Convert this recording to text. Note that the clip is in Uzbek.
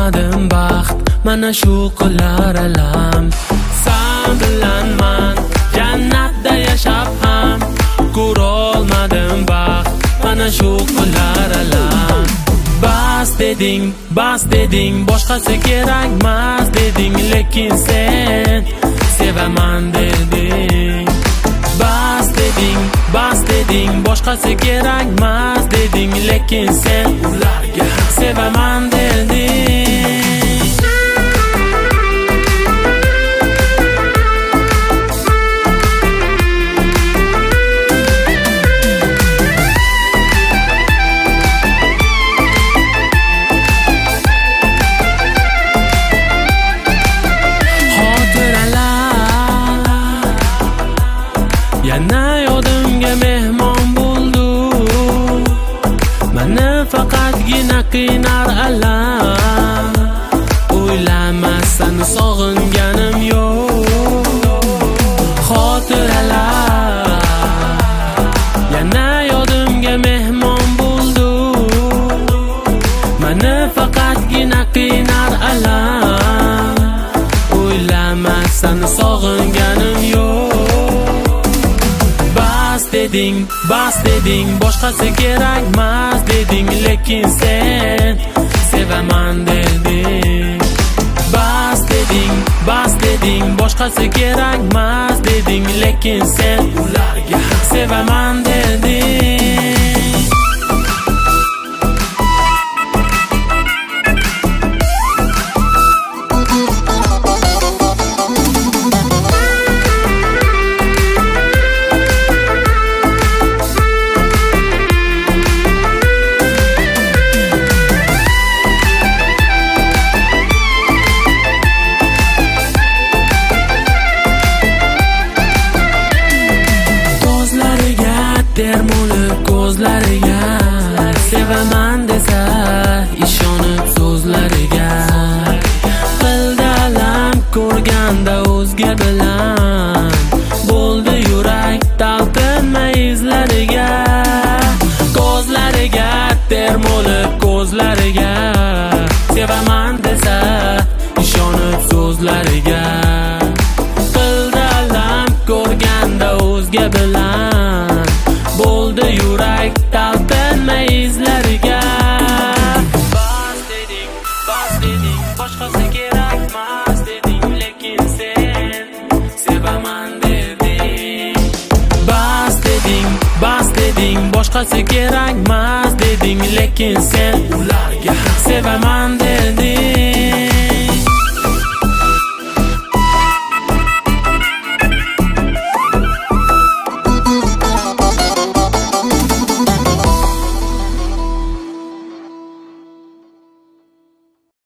ko'rolmadim baxt, mana shu kunlar alam. Sen bilan man jannatda yashab ham ko'rolmadim baxt, mana shu kunlar alam. Bas deding, boshqasi kerakmas deding, lekin sen sevaman deding. Bas deding, boshqasi kerakmas deding, lekin sen ularga sevaman deding. Yana yodimga mehmon bo'ldi, meni faqatgina qiynar alam. O'ylamasdan sog'inganim yo'q. Xotiralar yana yodimga mehmon bo'ldi, meni faqatgina qiynar alam. O'ylamasdan sog'inganim yo'q. Bas deding, boshqasi kerakmas deding, lekin sen sevaman deding. Bas deding, boshqasi kerakmas deding, lekin sen ularga sevaman deding. Termulib ko'zlariga, sevaman desa ishonib so'zlariga. Qildi alam ko'rganda o'zga bilan, bo'ldi yurak talpinmay izlariga. Ko'zlariga, termulib ko'zlariga, sevaman desa ishonib so'zlariga. Qildi alam ko'rganda o'zga bilan, bo'ldi yurak talpinmay izlariga. Bas deding, boshqasi kerakmas deding, lekin sen sevaman deding. Bas deding, boshqasi kerakmas deding, lekin sen ularga sevaman deding.